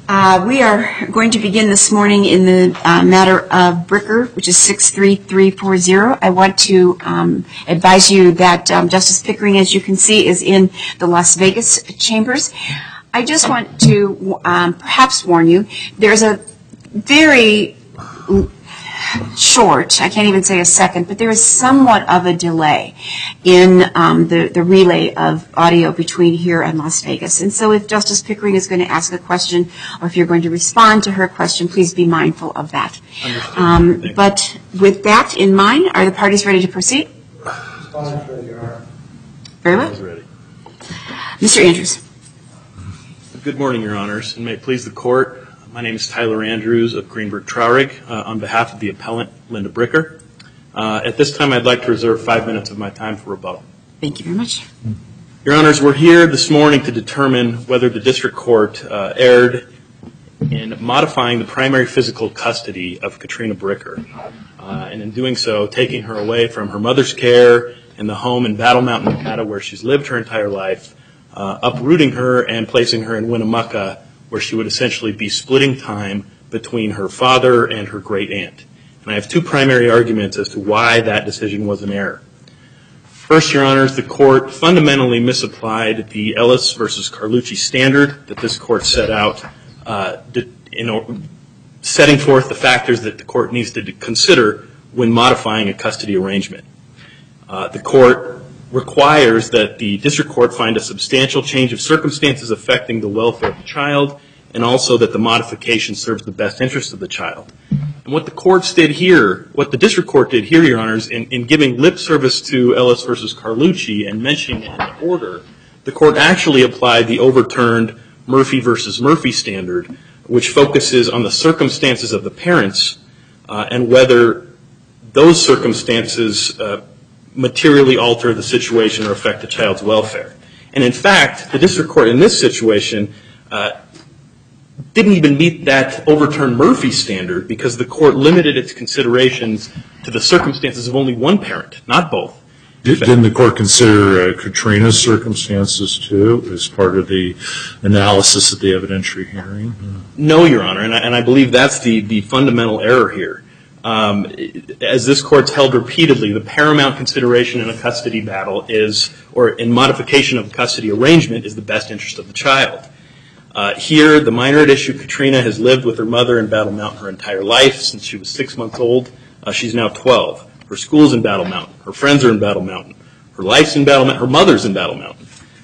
We are going to begin this morning in the matter of Bricker, which is 63340. I want to advise you that Justice Pickering, as you can see, is in the Las Vegas chambers. I just want to perhaps warn you, there's a very short, I can't even say a second, but there is somewhat of a delay in the relay of audio between here and Las Vegas. And so if Justice Pickering is going to ask a question or if you're going to respond to her question, please be mindful of that. But with that in mind, are the parties ready to proceed? Very well. Mr. Andrews. Good morning, Your Honors, and may it please the Court. My name is Tyler Andrews of Greenberg Traurig on behalf of the appellant, Linda Bricker. At this time, I'd like to reserve 5 minutes of my time for rebuttal. Thank you very much. Your Honors, we're here this morning to determine whether the District Court erred in modifying the primary physical custody of Katrina Bricker, and in doing so, taking her away from her mother's care in the home in Battle Mountain, Nevada, where she's lived her entire life, uprooting her and placing her in Winnemucca, where she would essentially be splitting time between her father and her great aunt. And I have two primary arguments as to why that decision was an error. First, Your Honors, the Court fundamentally misapplied the Ellis v. Carlucci standard that this Court set out, setting forth the factors that the Court needs to consider when modifying a custody arrangement. The Court requires that the District Court find a substantial change of circumstances affecting the welfare of the child, and also that the modification serves the best interest of the child. And what the courts did here, what the District Court did here, Your Honors, in giving lip service to Ellis v. Carlucci and mentioning it in the order, the Court actually applied the overturned Murphy v. Murphy standard, which focuses on the circumstances of the parents and whether those circumstances materially alter the situation or affect the child's welfare. And in fact, the District Court in this situation didn't even meet that overturned Murphy standard because the Court limited its considerations to the circumstances of only one parent, not both. Didn't the Court consider Katrina's circumstances, too, as part of the analysis of the evidentiary hearing? No, Your Honor, and I believe that's the fundamental error here. As this Court's held repeatedly, the paramount consideration in a custody battle is, or in modification of a custody arrangement, is the best interest of the child. Here, the minor at issue, Katrina, has lived with her mother in Battle Mountain her entire life since she was 6 months old. She's now 12. Her school's in Battle Mountain. Her friends are in Battle Mountain. Her life's in Battle Mountain. Her mother's in Battle Mountain.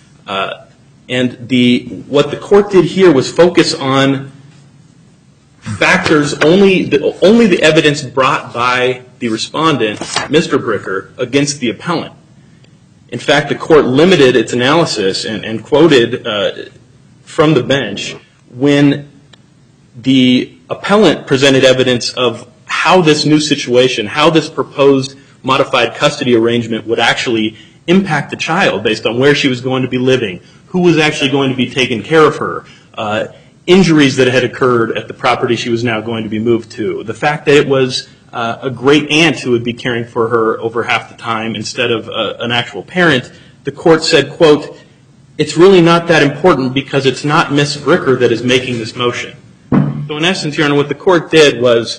And what the Court did here was focus on factors, only the evidence brought by the respondent, Mr. Bricker, against the appellant. In fact, the Court limited its analysis and quoted from the bench when the appellant presented evidence of how this new situation, how this proposed modified custody arrangement would actually impact the child based on where she was going to be living, who was actually going to be taking care of her, injuries that had occurred at the property she was now going to be moved to, the fact that it was a great aunt who would be caring for her over half the time instead of an actual parent. The Court said, quote, "It's really not that important because it's not Ms. Bricker that is making this motion." So in essence, Your Honor, what the Court did was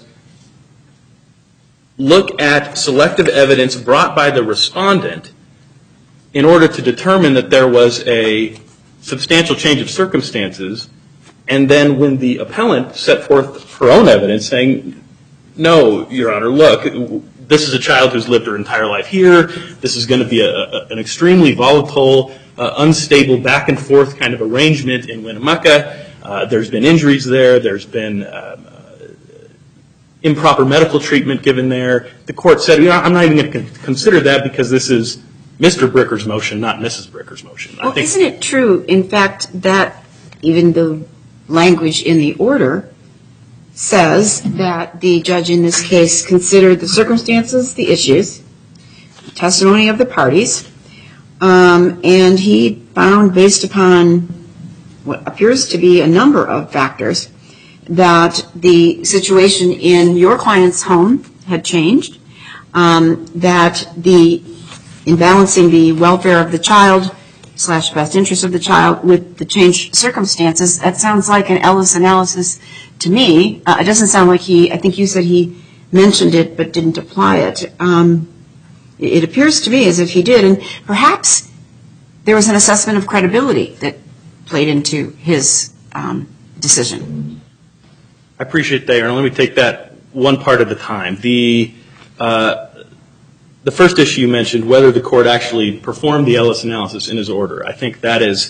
look at selective evidence brought by the respondent in order to determine that there was a substantial change of circumstances. And then when the appellant set forth her own evidence saying, "No, Your Honor, look, this is a child who's lived her entire life here. This is going to be an extremely volatile, unstable, back and forth kind of arrangement in Winnemucca. There's been injuries there. There's been improper medical treatment given there." The Court said, "I'm not even going to consider that because this is Mr. Bricker's motion, not Mrs. Bricker's motion." Well, isn't it true, in fact, that even the language in the order says that the judge in this case considered the circumstances, the issues, the testimony of the parties, and he found, based upon what appears to be a number of factors, that the situation in your client's home had changed, that in balancing the welfare of the child / best interest of the child with the changed circumstances, that sounds like an Ellis analysis to me. It doesn't sound like I think you said he mentioned it but didn't apply it. It appears to me as if he did, and perhaps there was an assessment of credibility that played into his decision. I appreciate that, Aaron. Let me take that one part at a time. The first issue you mentioned, whether the court actually performed the Ellis analysis in his order, I think that is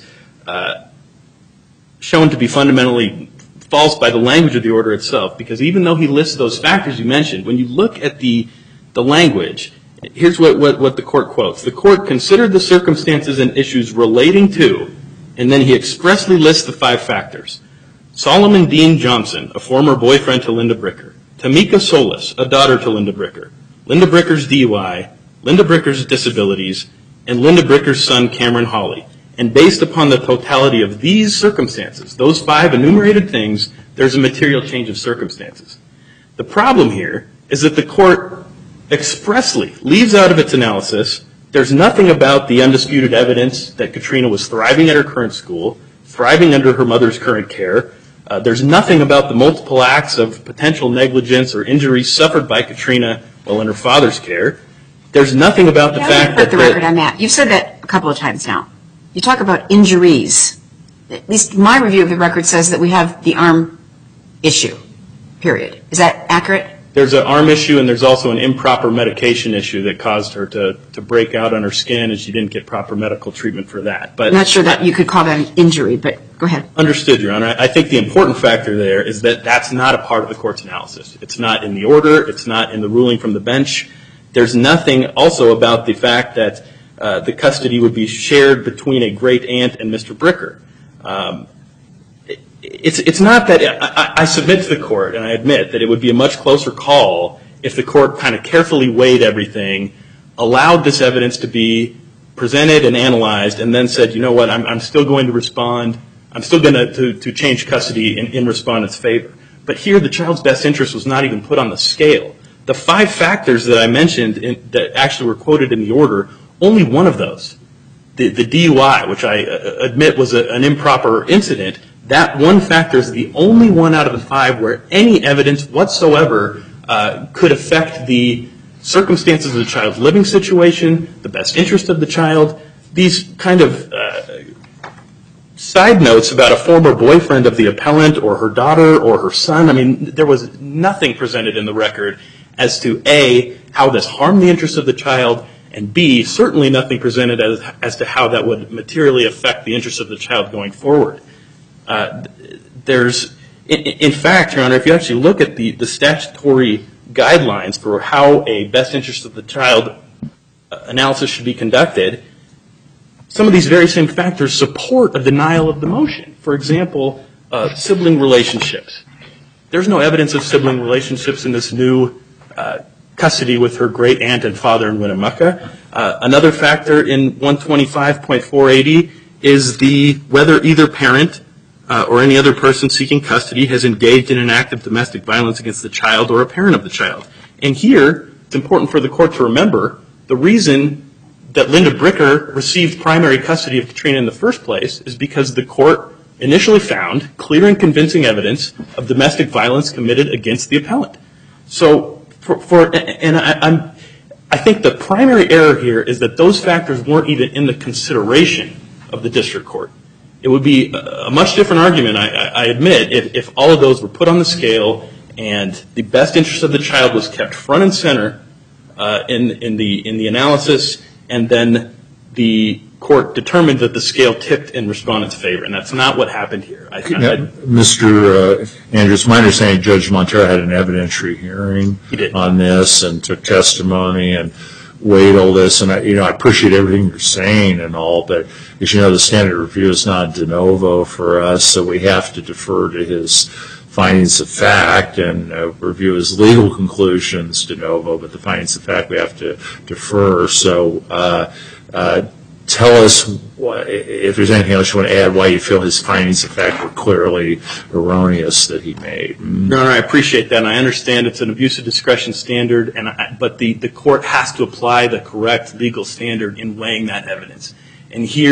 shown to be fundamentally false by the language of the order itself, because even though he lists those factors you mentioned, when you look at the language, here's what the court quotes. The court considered the circumstances and issues relating to, and then he expressly lists the 5 factors. Solomon Dean Johnson, a former boyfriend to Linda Bricker. Tamika Solis, a daughter to Linda Bricker. Linda Bricker's DUI, Linda Bricker's disabilities, and Linda Bricker's son, Cameron Hawley. And based upon the totality of these circumstances, those 5 enumerated things, there's a material change of circumstances. The problem here is that the court expressly leaves out of its analysis, there's nothing about the undisputed evidence that Katrina was thriving at her current school, thriving under her mother's current care. There's nothing about the multiple acts of potential negligence or injuries suffered by Katrina while in her father's care. There's nothing about the fact that... the record on that. You've said that a couple of times now. You talk about injuries. At least my review of the record says that we have the arm issue, period. Is that accurate? There's an arm issue, and there's also an improper medication issue that caused her to break out on her skin, and she didn't get proper medical treatment for that. But I'm not sure that you could call that an injury, but go ahead. Understood, Your Honor. I think the important factor there is that that's not a part of the court's analysis. It's not in the order. It's not in the ruling from the bench. There's nothing also about the fact that the custody would be shared between a great aunt and Mr. Bricker. It's not that I submit to the court, and I admit that it would be a much closer call if the court kind of carefully weighed everything, allowed this evidence to be presented and analyzed, and then said, you know what, I'm still going to respond. I'm still going to change custody in respondent's favor. But here, the child's best interest was not even put on the scale. The 5 factors that I mentioned that actually were quoted in the order, only one of those, the DUI, which I admit was an improper incident, that one factor is the only one out of the 5 where any evidence whatsoever could affect the circumstances of the child's living situation, the best interest of the child. These kind of side notes about a former boyfriend of the appellant or her daughter or her son, I mean, there was nothing presented in the record as to A, how this harmed the interest of the child, and B, certainly nothing presented as to how that would materially affect the interest of the child going forward. In fact, Your Honor, if you actually look at the statutory guidelines for how a best interest of the child analysis should be conducted, some of these very same factors support a denial of the motion. For example, sibling relationships. There's no evidence of sibling relationships in this new custody with her great aunt and father in Winnemucca. Another factor in 125.480 is whether either parent or any other person seeking custody has engaged in an act of domestic violence against the child or a parent of the child. And here, it's important for the court to remember, the reason that Linda Bricker received primary custody of Katrina in the first place is because the court initially found clear and convincing evidence of domestic violence committed against the appellant. So, I think the primary error here is that those factors weren't even in the consideration of the district court. It would be a much different argument, I admit, if all of those were put on the scale and the best interest of the child was kept front and center in the analysis, and then the court determined that the scale tipped in respondent's favor, and that's not what happened here. Mr. Andrews, my understanding, Judge Montero had an evidentiary hearing on this and took testimony and weighed all this, and I appreciate everything you're saying and all, but as you know, the standard review is not de novo for us, so we have to defer to his findings of fact and review his legal conclusions de novo, but the findings of fact we have to defer. So tell us if there's anything else you want to add, why you feel his findings of fact were clearly erroneous that he made. No, I appreciate that, and I understand it's an abuse of discretion standard, but the court has to apply the correct legal standard in weighing that evidence. And here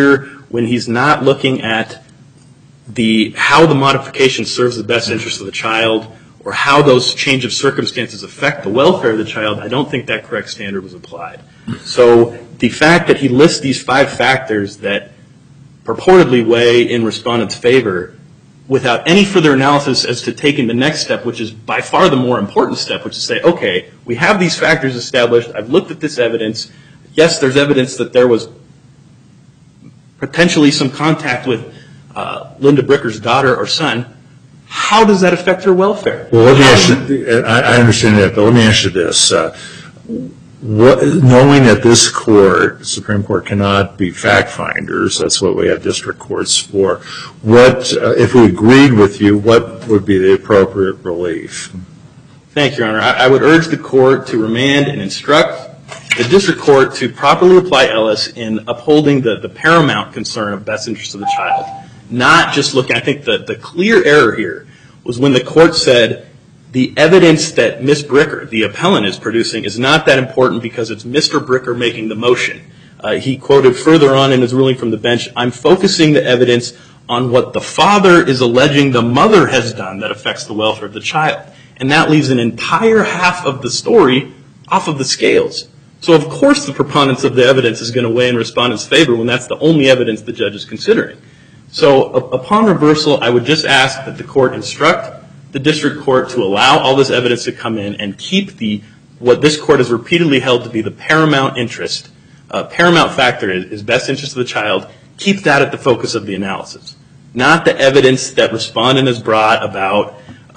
when he's not looking at how the modification serves the best interest of the child or how those change of circumstances affect the welfare of the child, I don't think that correct standard was applied. So the fact that he lists these 5 factors that purportedly weigh in respondent's favor without any further analysis as to taking the next step, which is by far the more important step, which is to say, okay, we have these factors established. I've looked at this evidence. Yes, there's evidence that there was potentially some contact with Linda Bricker's daughter or son. How does that affect her welfare? Well, let me ask you, I understand that, but let me ask you this. Knowing that this court, Supreme Court, cannot be fact finders, that's what we have district courts for, if we agreed with you, what would be the appropriate relief? Thank you, Your Honor. I would urge the court to remand and instruct the district court to properly apply Ellis in upholding the paramount concern of best interest of the child. Not just looking, I think the clear error here was when the court said the evidence that Ms. Bricker, the appellant, is producing is not that important because it's Mr. Bricker making the motion. He quoted further on in his ruling from the bench, I'm focusing the evidence on what the father is alleging the mother has done that affects the welfare of the child. And that leaves an entire half of the story off of the scales. So of course the preponderance of the evidence is going to weigh in respondent's favor when that's the only evidence the judge is considering. So upon reversal, I would just ask that the court instruct the district court to allow all this evidence to come in and keep what this court has repeatedly held to be the paramount interest, paramount factor is best interest of the child, keep that at the focus of the analysis. Not the evidence that respondent has brought about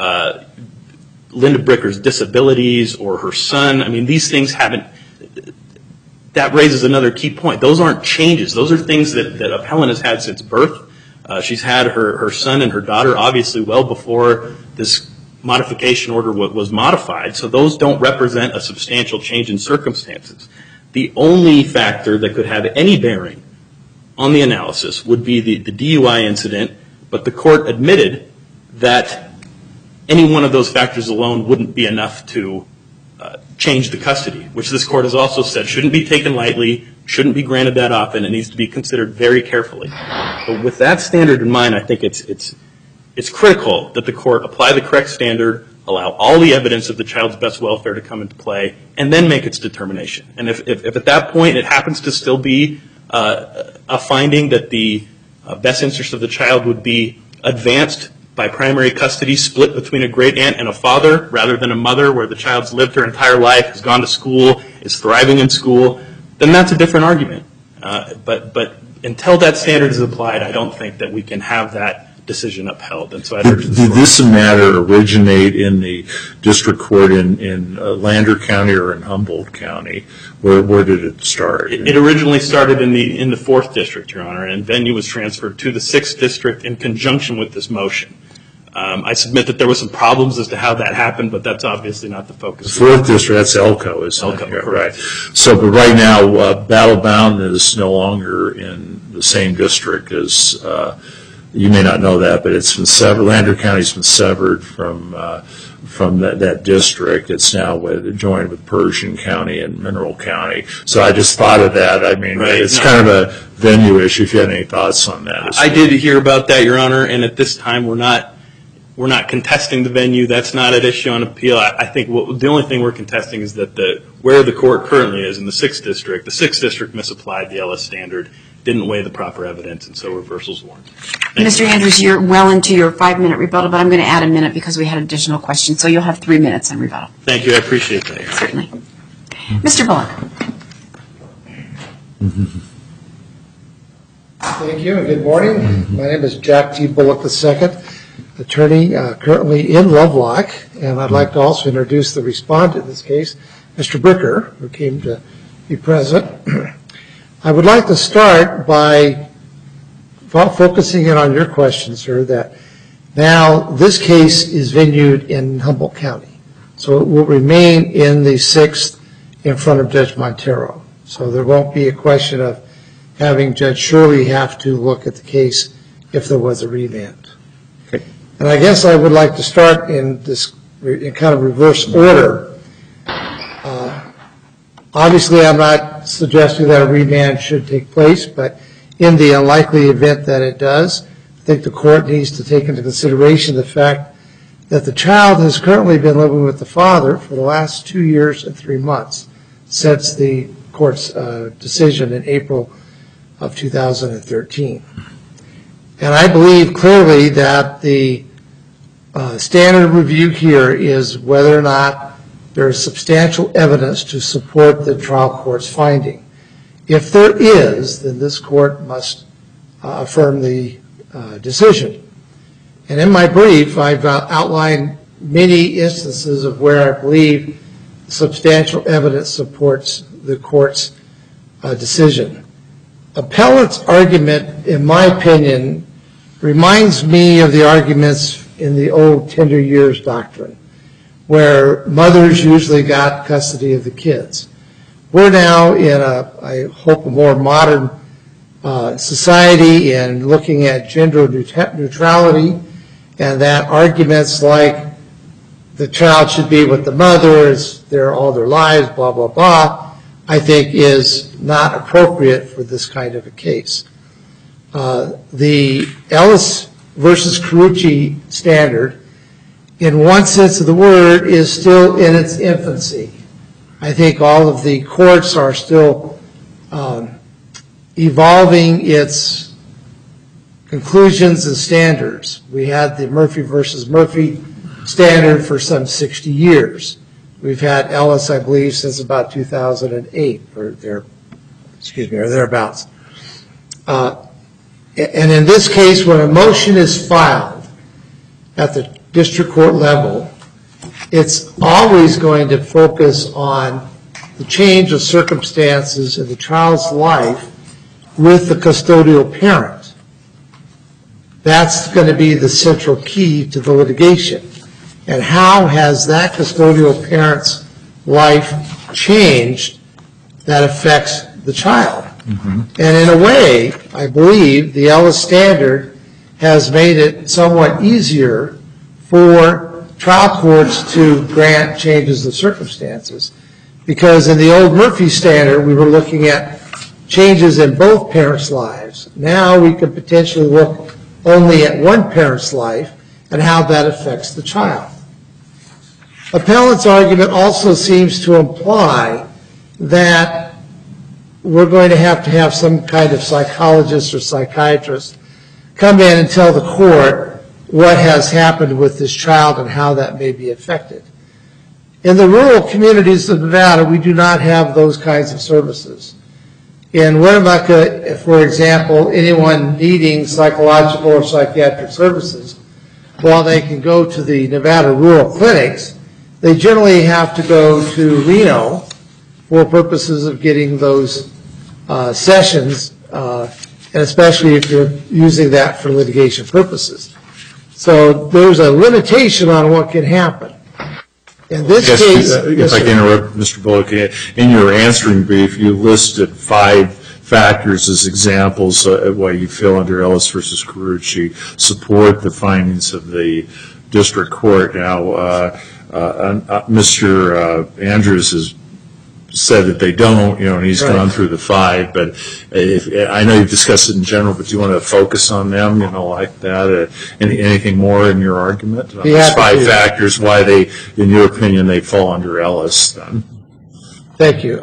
Linda Bricker's disabilities or her son. I mean, these things haven't, that raises another key point. Those aren't changes. Those are things that appellant has had since birth. She's had her son and her daughter obviously well before this modification order was modified. So those don't represent a substantial change in circumstances. The only factor that could have any bearing on the analysis would be the DUI incident, but the court admitted that any one of those factors alone wouldn't be enough to change the custody, which this court has also said shouldn't be taken lightly, shouldn't be granted that often, it needs to be considered very carefully. But with that standard in mind, I think it's critical that the court apply the correct standard, allow all the evidence of the child's best welfare to come into play, and then make its determination. And if at that point it happens to still be a finding that the best interest of the child would be advanced by primary custody split between a great aunt and a father rather than a mother where the child's lived her entire life, has gone to school, is thriving in school, then that's a different argument. But until that standard is applied, I don't think that we can have that decision upheld. And so did this matter originate in the district court in Lander County or in Humboldt County? Where did it start? It originally started in the 4th District, Your Honor, and venue was transferred to the 6th District in conjunction with this motion. I submit that there were some problems as to how that happened, but that's obviously not the focus. The 4th District, that's Elko, isn't it? Elko, right. So, but right now, Battlebound is no longer in the same district as, you may not know that, but it's been severed. Lander County's been severed from that district. It's now joined with Pershing County and Mineral County. So I just thought of that. I mean, it's kind of a venue issue. If you had any thoughts on that. I did hear about that, Your Honor, and at this time we're not contesting the venue. That's not at issue on appeal. I think the only thing we're contesting is that where the court currently is in the 6th District, the 6th District misapplied the Ellis standard, didn't weigh the proper evidence, and so reversals warranted. Mr. Andrews, you're well into your 5-minute rebuttal, but I'm going to add a minute because we had additional questions, so you'll have 3 minutes on rebuttal. Thank you. I appreciate that. Certainly. Mr. Bullock. Thank you and good morning. My name is Jack T. Bullock II, attorney currently in Lovelock, and I'd like to also introduce the respondent in this case, Mr. Bricker, who came to be present. I would like to start by focusing in on your question, sir, that now this case is venued in Humboldt County, so it will remain in the 6th in front of Judge Montero. So there won't be a question of having Judge Shirley have to look at the case if there was a remand. Okay. And I guess I would like to start in kind of reverse order. Obviously, I'm not suggesting that a remand should take place, but In the unlikely event that it does, I think the court needs to take into consideration the fact that the child has currently been living with the father for the last 2 years and 3 months since the court's decision in April of 2013. And I believe clearly that the standard review here is whether or not there is substantial evidence to support the trial court's finding. If there is, then this court must affirm the decision. And in my brief, I've outlined many instances of where I believe substantial evidence supports the court's decision. Appellant's argument, in my opinion, reminds me of the arguments in the old tender years doctrine, where mothers usually got custody of the kids. We're now in I hope, a more modern society and looking at gender neutrality, and that arguments like the child should be with the mother there all their lives, blah, blah, blah, I think is not appropriate for this kind of a case. The Ellis versus Carucci standard, in one sense of the word, is still in its infancy. I think all of the courts are still evolving its conclusions and standards. We had the Murphy versus Murphy standard for some 60 years. We've had Ellis, I believe, since about 2008 or thereabouts. And in this case, when a motion is filed at the district court level, it's always going to focus on the change of circumstances in the child's life with the custodial parent. That's going to be the central key to the litigation. And how has that custodial parent's life changed that affects the child? Mm-hmm. And in a way, I believe the Ellis standard has made it somewhat easier for trial courts to grant changes of circumstances. Because in the old Murphy standard, we were looking at changes in both parents' lives. Now we could potentially look only at one parent's life and how that affects the child. Appellant's argument also seems to imply that we're going to have some kind of psychologist or psychiatrist come in and tell the court what has happened with this child and how that may be affected. In the rural communities of Nevada, we do not have those kinds of services. In Winnemucca, for example, anyone needing psychological or psychiatric services, while they can go to the Nevada rural clinics, they generally have to go to Reno for purposes of getting those sessions, and especially if you're using that for litigation purposes. So there's a limitation on what can happen. In this case, if I can interrupt, Mr. Bullock, in your answering brief, you listed 5 factors as examples of why you feel under Ellis versus Carucci support the findings of the district court. Now, Mr. Andrews has said that they don't, and he's gone through the 5. But I know you've discussed it in general, but do you want to focus on them, like that? Anything more in your argument on those 5 factors, why they, in your opinion, they fall under Ellis then? Thank you.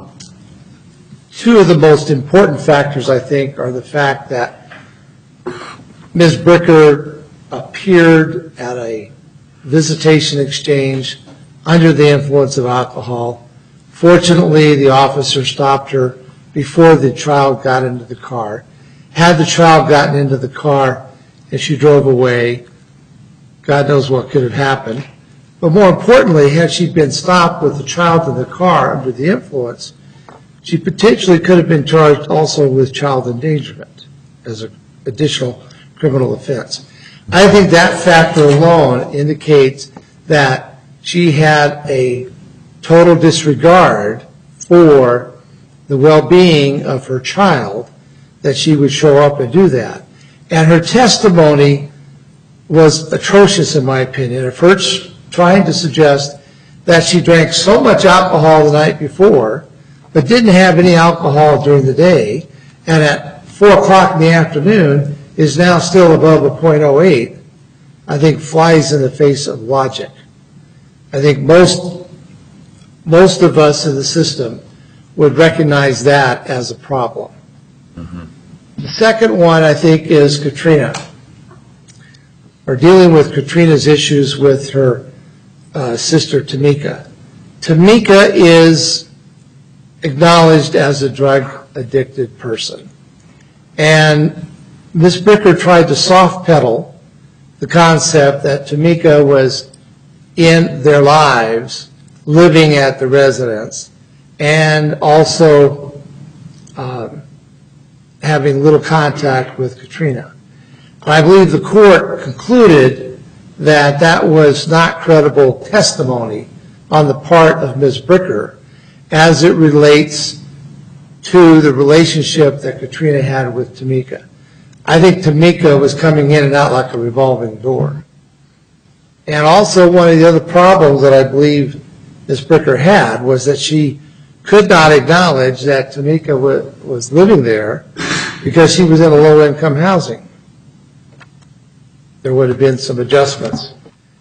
2 of the most important factors, I think, are the fact that Ms. Bricker appeared at a visitation exchange under the influence of alcohol. Fortunately, the officer stopped her before the child got into the car. Had the child gotten into the car and she drove away, God knows what could have happened. But more importantly, had she been stopped with the child in the car under the influence, she potentially could have been charged also with child endangerment as an additional criminal offense. I think that factor alone indicates that she had a total disregard for the well-being of her child, that she would show up and do that. And her testimony was atrocious, in my opinion. At first, trying to suggest that she drank so much alcohol the night before, but didn't have any alcohol during the day, and at 4 o'clock in the afternoon is now still above a .08, I think flies in the face of logic. I think most of us in the system would recognize that as a problem. The second one, I think, is Katrina. We're dealing with Katrina's issues with her sister, Tamika. Tamika is acknowledged as a drug-addicted person. And Ms. Bricker tried to soft pedal the concept that Tamika was in their lives, living at the residence, and also having little contact with Katrina. I believe the court concluded that that was not credible testimony on the part of Ms. Bricker as it relates to the relationship that Katrina had with Tamika. I think Tamika was coming in and out like a revolving door. And also one of the other problems that I believe Ms. Bricker had was that she could not acknowledge that Tamika was living there because she was in a low-income housing. There would have been some adjustments.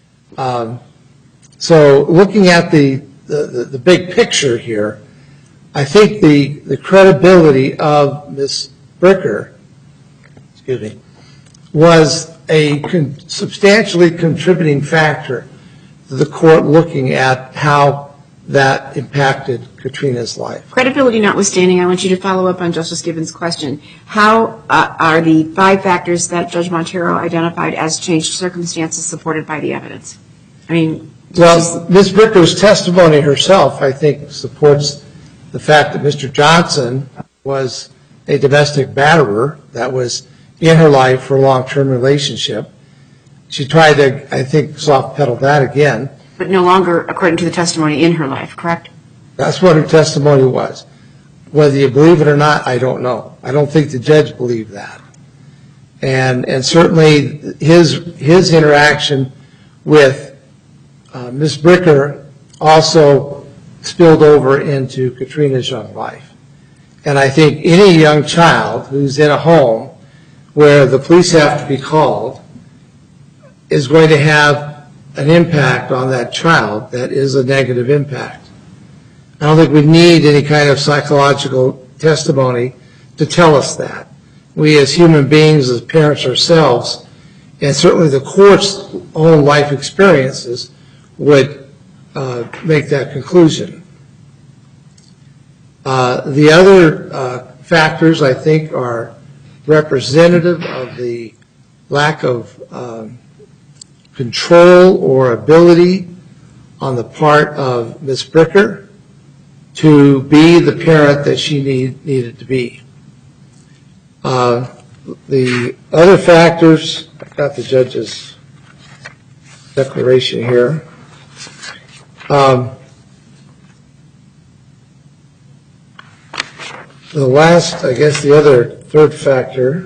So looking at the big picture here, I think the credibility of Ms. Bricker, was a substantially contributing factor to the court looking at how that impacted Katrina's life. Credibility notwithstanding, I want you to follow up on Justice Gibbons' question. How are the 5 factors that Judge Montero identified as changed circumstances supported by the evidence? I mean, well, Ms. Bricker's testimony herself, I think, supports the fact that Mr. Johnson was a domestic batterer that was in her life for a long-term relationship. She tried to, I think, soft pedal that again. But no longer, according to the testimony, in her life, correct? That's what her testimony was. Whether you believe it or not, I don't know. I don't think the judge believed that. And certainly his interaction with Ms. Bricker also spilled over into Katrina's young life. And I think any young child who's in a home where the police have to be called is going to have an impact on that child that is a negative impact. I don't think we need any kind of psychological testimony to tell us that. We as human beings, as parents ourselves, and certainly the court's own life experiences would make that conclusion. The other factors, I think, are representative of the lack of control or ability on the part of Ms. Bricker to be the parent that she needed to be. The other factors, I've got the judge's declaration here. The last, I guess the other third factor,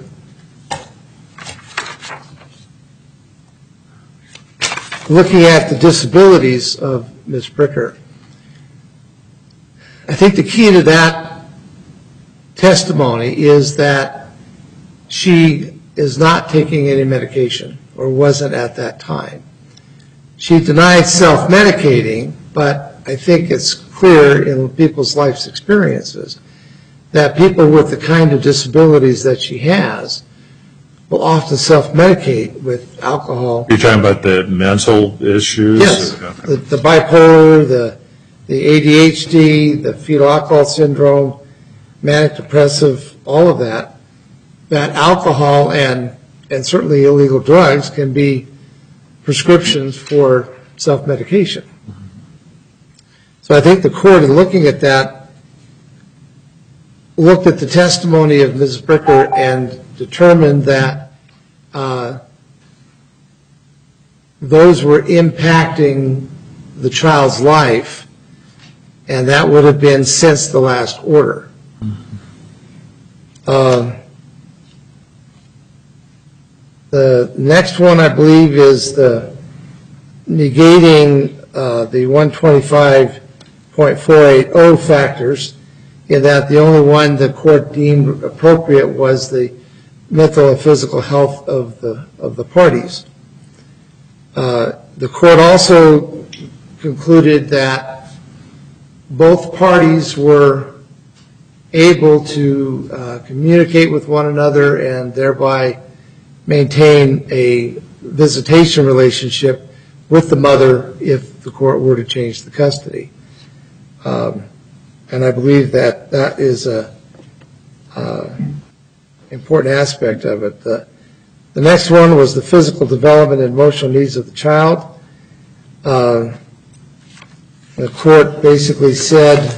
looking at the disabilities of Ms. Bricker, I think the key to that testimony is that she is not taking any medication or wasn't at that time. She denied self-medicating, but I think it's clear in people's life's experiences that people with the kind of disabilities that she has will often self-medicate with alcohol. You're talking about the mental issues? Yes, the bipolar, the ADHD, the fetal alcohol syndrome, manic depressive, all of that. That alcohol and certainly illegal drugs can be prescriptions for self-medication. So I think the court, in looking at that, looked at the testimony of Ms. Bricker and determined that those were impacting the child's life, and that would have been since the last order. The next one, I believe, is the negating the 125.480 factors. in that the only one the court deemed appropriate was the mental and physical health of the parties. The court also concluded that both parties were able to communicate with one another and thereby maintain a visitation relationship with the mother if the court were to change the custody. And I believe that that is an important aspect of it. The next one was the physical development and emotional needs of the child. The court basically said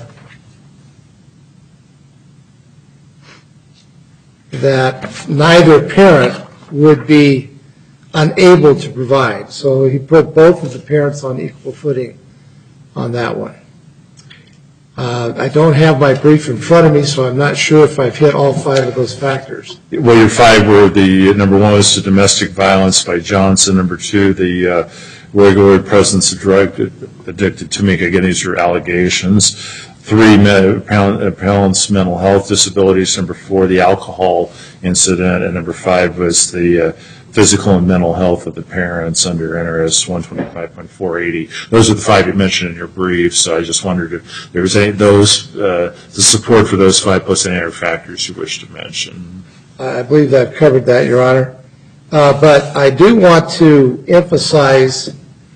that neither parent would be unable to provide. So he put both of the parents on equal footing on that one. I don't have my brief in front of me, so I'm not sure if I've hit all 5 of those factors. Well, your 5 were the, number 1 was the domestic violence by Johnson. Number 2, the regular presence of drug addicted Tamika. Again, these are allegations. 3, appellant's mental health disabilities. Number 4, the alcohol incident. And number 5 was the physical and mental health of the parents under NRS 125.480. Those are the 5 you mentioned in your brief, so I just wondered if there was any of those, the support for those 5 plus any other factors you wish to mention. I believe I've covered that, Your Honor. But I do want to emphasize,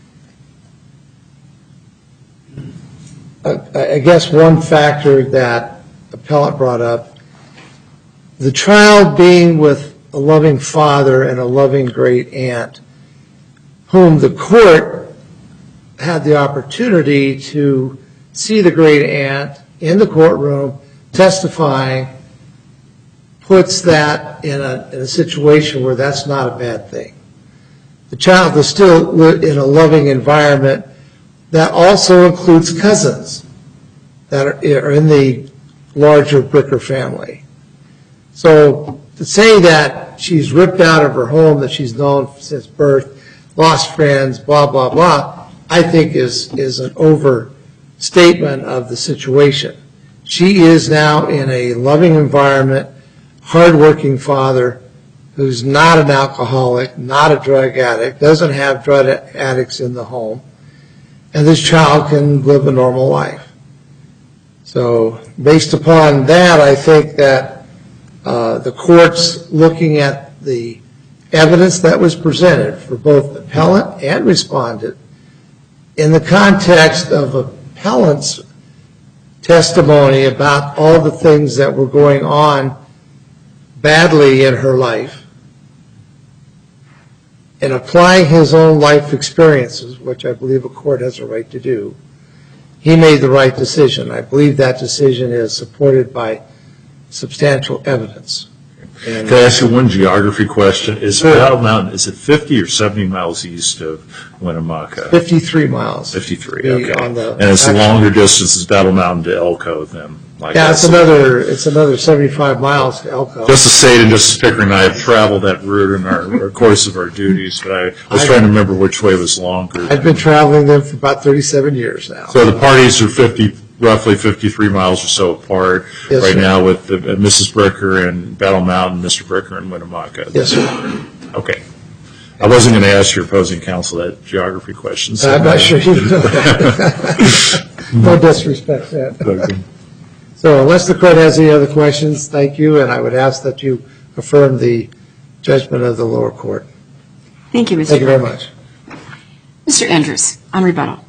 I guess, one factor that the appellant brought up. The child being with a loving father and a loving great aunt, whom the court had the opportunity to see the great aunt in the courtroom testifying, puts that in a situation where that's not a bad thing. The child is still in a loving environment that also includes cousins that are in the larger Bricker family. So to say that she's ripped out of her home that she's known since birth, lost friends, blah, blah, blah, I think is an overstatement of the situation. She is now in a loving environment, hardworking father who's not an alcoholic, not a drug addict, doesn't have drug addicts in the home, and this child can live a normal life. So based upon that, I think that the court's looking at the evidence that was presented for both appellant and respondent in the context of appellant's testimony about all the things that were going on badly in her life and applying his own life experiences, which I believe a court has a right to do. He made the right decision. I believe that decision is supported by substantial evidence. Can I ask you one geography question? Is Battle Mountain, is it 50 or 70 miles east of Winnemucca? 53 miles. 53, okay. And it's a longer distance as Battle Mountain to Elko then? Like yeah, it's another 75 miles to Elko. Justice Sade and Justice Pickering and I have traveled that route in our course of our duties, but I was trying to remember which way was longer. I've been traveling them for about 37 years now. So the parties are roughly 53 miles or so apart right now with Mrs. Bricker and Battle Mountain, Mr. Bricker and Winnemucca. Yes, sir. Okay. I wasn't going to ask your opposing counsel that geography question. So I'm not sure you know that. No disrespect to that. Okay. So unless the court has any other questions, thank you, and I would ask that you affirm the judgment of the lower court. Thank you, Mr. Thank you very much. Mr. Andrews, on rebuttal.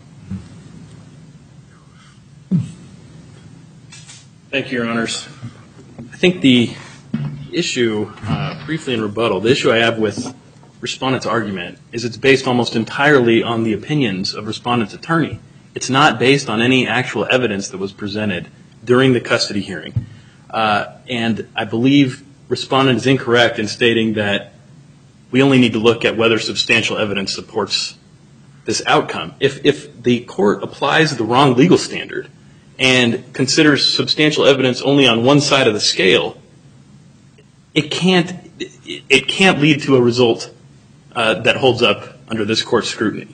Thank you, Your Honors. I think the issue, briefly in rebuttal, the issue I have with Respondent's argument is it's based almost entirely on the opinions of Respondent's attorney. It's not based on any actual evidence that was presented during the custody hearing. And I believe Respondent is incorrect in stating that we only need to look at whether substantial evidence supports this outcome. If the court applies the wrong legal standard and considers substantial evidence only on one side of the scale, it can't lead to a result that holds up under this court's scrutiny.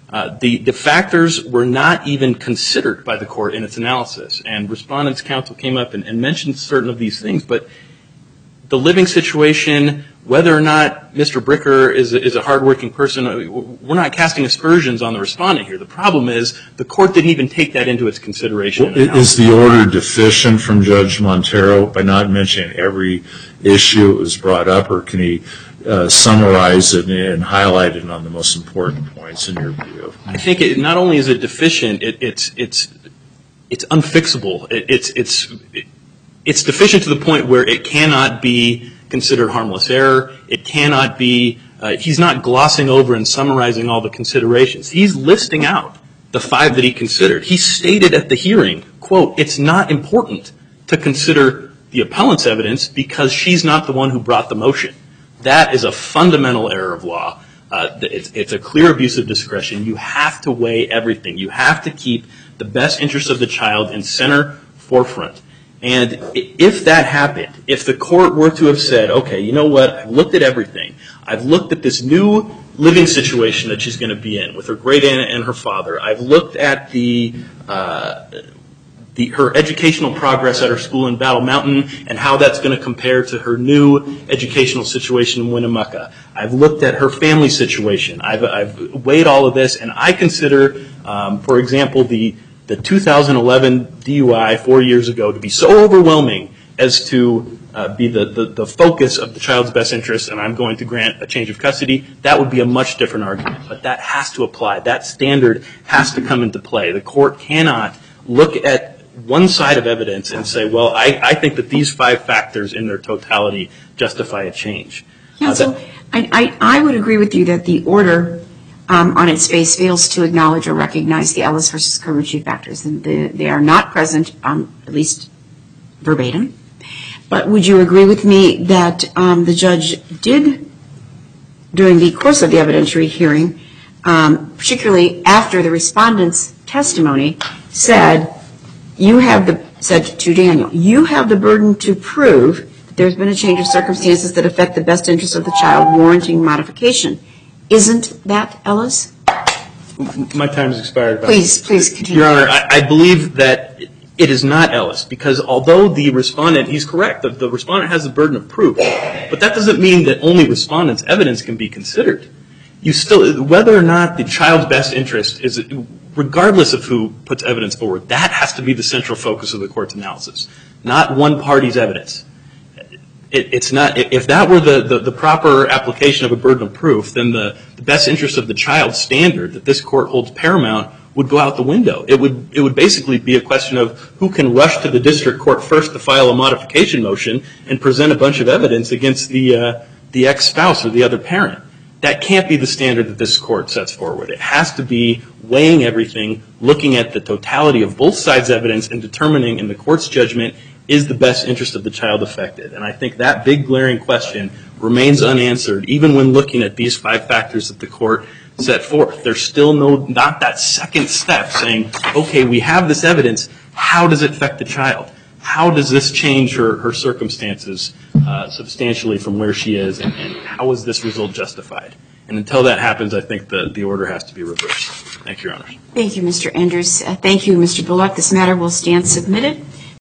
The factors were not even considered by the court in its analysis. And Respondent's counsel came up and mentioned certain of these things, but the living situation, whether or not Mr. Bricker is a hardworking person, we're not casting aspersions on the Respondent here. The problem is the court didn't even take that into its consideration. Well, is the order deficient from Judge Montero by not mentioning every issue that was brought up, or can he summarize it and highlight it on the most important points in your view? I think not only is it deficient, it's unfixable. It's deficient to the point where it cannot be considered harmless error. It cannot be, he's not glossing over and summarizing all the considerations. He's listing out the 5 that he considered. He stated at the hearing, quote, it's not important to consider the appellant's evidence because she's not the one who brought the motion. That is a fundamental error of law. It's a clear abuse of discretion. You have to weigh everything. You have to keep the best interest of the child in center forefront. And if that happened, if the court were to have said, okay, you know what, I've looked at everything. I've looked at this new living situation that she's going to be in with her great aunt and her father. I've looked at her educational progress at her school in Battle Mountain and how that's going to compare to her new educational situation in Winnemucca. I've looked at her family situation. I've weighed all of this, and I consider, for example, the 2011 DUI 4 years ago to be so overwhelming as to be the focus of the child's best interest, and I'm going to grant a change of custody. That would be a much different argument, but that has to apply. That standard has to come into play. The court cannot look at one side of evidence and say, well, I think that these 5 factors in their totality justify a change. Counsel, I would agree with you that the order on its face fails to acknowledge or recognize the Ellis versus Carlucci factors. And they are not present, at least verbatim. But would you agree with me that the judge did, during the course of the evidentiary hearing, particularly after the respondent's testimony, said to Daniel, you have the burden to prove that there's been a change of circumstances that affect the best interest of the child warranting modification. Isn't that Ellis? My time has expired. Please continue. Your Honor, I believe that it is not Ellis, because although the respondent, he's correct, the respondent has the burden of proof, but that doesn't mean that only respondent's evidence can be considered. Whether or not the child's best interest is, regardless of who puts evidence forward, that has to be the central focus of the court's analysis, not one party's evidence. It's not, if that were the proper application of a burden of proof, then the best interest of the child standard that this court holds paramount would go out the window. It would basically be a question of who can rush to the district court first to file a modification motion and present a bunch of evidence against the ex-spouse or the other parent. That can't be the standard that this court sets forward. It has to be weighing everything, looking at the totality of both sides' evidence, and determining in the court's judgment, is the best interest of the child affected? And I think that big glaring question remains unanswered, even when looking at these 5 factors that the court set forth. There's still not that second step saying, okay, we have this evidence, how does it affect the child? How does this change her circumstances substantially from where she is, and how is this result justified? And until that happens, I think the order has to be reversed. Thank you, Your Honor. Thank you, Mr. Andrews. Thank you, Mr. Bullock. This matter will stand submitted.